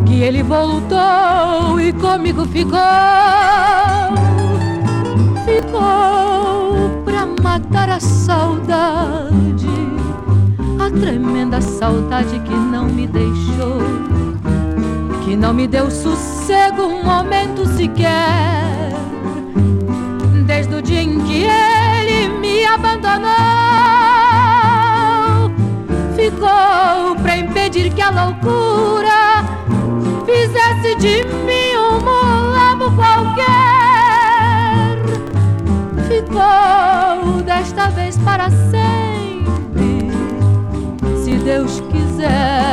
que ele voltou e comigo ficou. Ficou pra matar a saudade, a tremenda saudade que não me deixou, que não me deu sossego um momento sequer, desde o dia em que ele me abandonou. Ficou pra impedir que a loucura fizesse de mim um mulabo qualquer. Ficou desta vez para sempre, se Deus quiser.